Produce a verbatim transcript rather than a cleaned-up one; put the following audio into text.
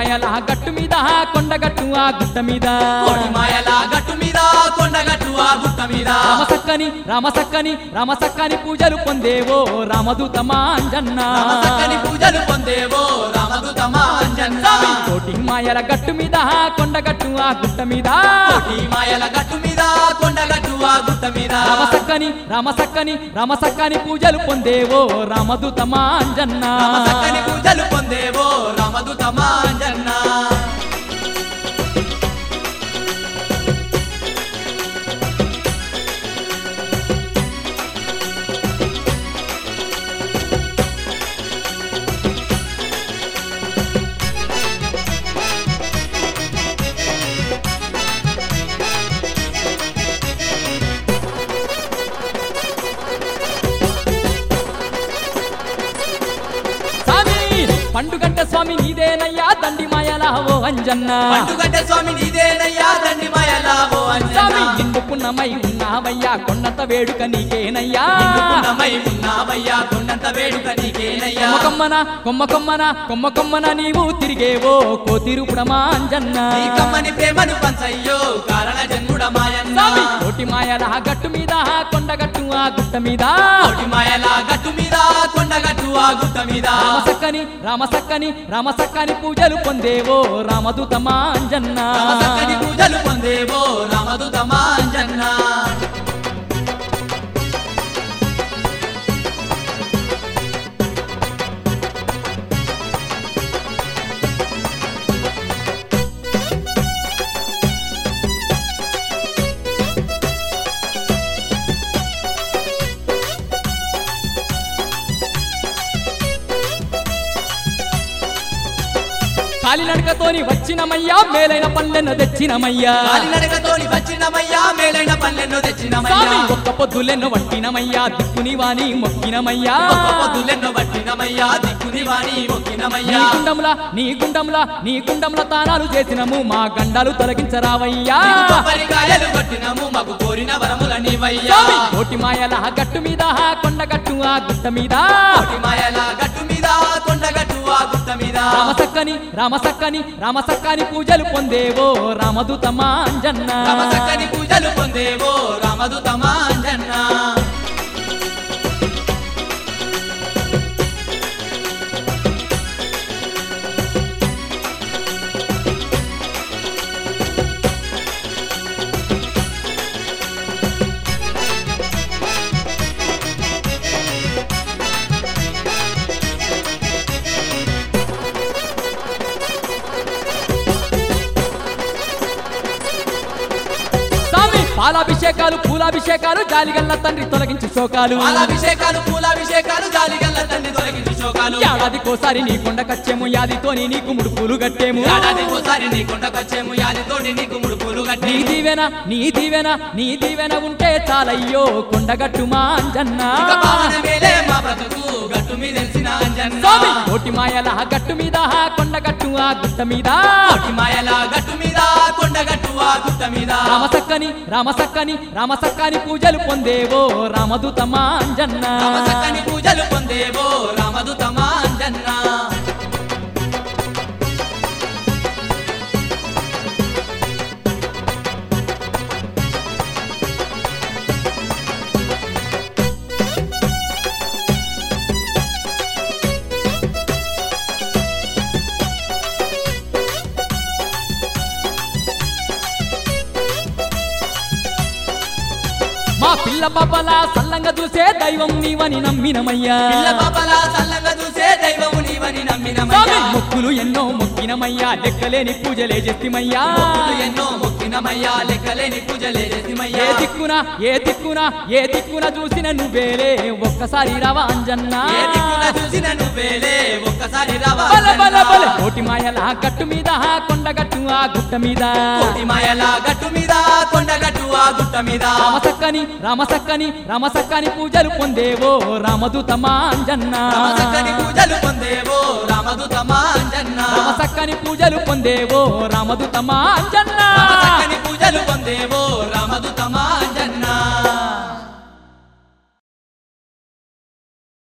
మాయల గట్టు మీద కొండగట్టు ఆ గుట్ట మీద కోటి మాయల గట్టు మీద కొండగట్టు ఆ గుట్ట మీద రామసక్కని రామసక్కని రామసక్కని పూజలు పొందేవో రామదూత మాంజన్న రామసక్కని పూజలు పొందేవో రామదూత మాంజన్న కోటి మాయల గట్టు మీద కొండగట్టు ఆ గుట్ట మీద కోటి మాయల గట్టు మీద కొండగట్టు ఆ గుట్ట మీద రామసక్కని రామసక్కని రామసక్కని పూజలు పొందేవో రామదూత మాంజన్న రామసక్కని పూజలు పొందేవో రామదూత మాంజన్న పండుగంట స్వామి నీదేనయ్యా దండి మాయల ఓ అంజన్న పండుగంట స్వామి నీదేనయ్యా దండి మాయల ఓ అంజన్న ఇందుకున్నమై ఉన్నావయ్యా కొండంత వేడుక నీకేనయ్యా ఇందుకున్నమై ఉన్నావయ్యా కొండంత వేడుక నీకేనయ్యా కొమ్మ కొమ్మన కొమ్మ కొమ్మన కొమ్మ కొమ్మన నీవు తిరిగేవో కోతిరుపుడమా అంజన్న నీ కమ్మని ప్రేమను పంచయ్యో కారణ జన్ముడ మాయన్న కోటి మాయల గట్టు మీద కొండగట్టు ఆ గుట్ట మీద కోటి మాయల గట్టు మీద కొండగట్టు ఆ గుట్ట మీద రామసక్కని రామసక్కని రామసక్కని పూజలు పొందేవో రామదూత మాంజన్న రామసక్కని పూజలు పొందేవో రామదూత మాంజన్న కాలినడకతోని వచ్చినమయ్యా మేలైన పల్లెను తెచ్చినమయ్యా కాలినడకతోని వచ్చినమయ్యా మేలైన పల్లెను తెచ్చినమయ్యా ఒక్క పొద్దులెన్నో వట్టినమయ్యా దిక్కుని వాని మొక్కినమయ్యా ఒక్క పొద్దులెన్నో వట్టినమయ్యా దిక్కుని వాని మొక్కినమయ్యా నీ గుండంలా నీ గుండంలా నీ గుండంల తానాలు చేసినము మా గండాలు తొలగించరావయ్యా కొబ్బరికాయలు కొట్టినము మాకు కోరిన వరములనివయ్యా కోటి మాయల గట్టు మీద కొండగట్టు ఆ గుట్ట మీద కోటి మాయల గట్టు మీద కొండగట్టు ఆ గుట్ట మీద రామసక్కని రామసక్కని రామసక్కని పూజలు పొందేవో రామదూత మాంజన్న రామసక్కని పూజలు పొందేవో రామదూత మాంజన్న పాలాభిషేకాలు పూలాభిషేకాలు జాలిగల్ల తండ్రి తొలగించి శోకాలు పాలాభిషేకాలు పూలాభిషేకాలు జాలిగల్ల తండ్రి తొలగించి శోకాలు ఏడాదికోసారి నీ కొండకచ్చేము యాదితోని నీకు ముడుపులు గట్టేము ఏడాదికోసారి నీ కొండకచ్చేము యాదితోని నీకు ముడుపులు గట్టి నీ దీవెన నీ దీవెన నీ దీవెన ఉంటే చాలయ్యో కొండగట్టు మాంజన్న మా బ్రతుకు గట్టు మీద తెలిసిన అంజన్న కోటి మాయల గట్టు మీద కొండగట్టు ఆ గుట్ట మీద కోటి మాయల గట్టు మీద కొండగట్టు ఆ గుట్ట మీద రామసక్కని రామసక్కని రామసక్కని పూజలు పొందేవో రామదూత మాంజన్న రామసక్కని పూజలు పొందేవో రామదూత మాంజన్న మా పిల్ల పాపలా సల్లంగా చూసే దైవం నీవని నమ్మినమయ్యా పిల్ల పాపలా సల్లంగా చూసే దైవం నీవని నమ్మినమయ్యా మొక్కులు ఎన్నో మొక్కినమయ్యా లెక్కలేని పూజలే చేసిమయ్యా ఎన్నో మొక్కినమయ్యా లెక్కలేని పూజలే చేసిమయ్యా ఏ దిక్కున ఏ దిక్కున ఏ దిక్కున చూసిన నువ్వేలే ఒక్కసారి రావా అంజన్న ఏ దిక్కున చూసిన నువ్వేలే ఒక్కసారి రావా బల బల బల కోటి మాయల గట్టు మీద కొండగట్టు ఆ గుట్ట మీద కోటి మాయల గట్టు మీద కొండగట్టు ఆ గుట్ట మీద రామసక్కని రామసక్కని రామసక్కని పూజలు పొందేవో రామదూత మాంజన్న రామసక్కని పూజలు పొందేవో రామదూత మాంజన్న రామసక్కని పూజలు పొందేవో రామదూత మాంజన్న రామసక్కని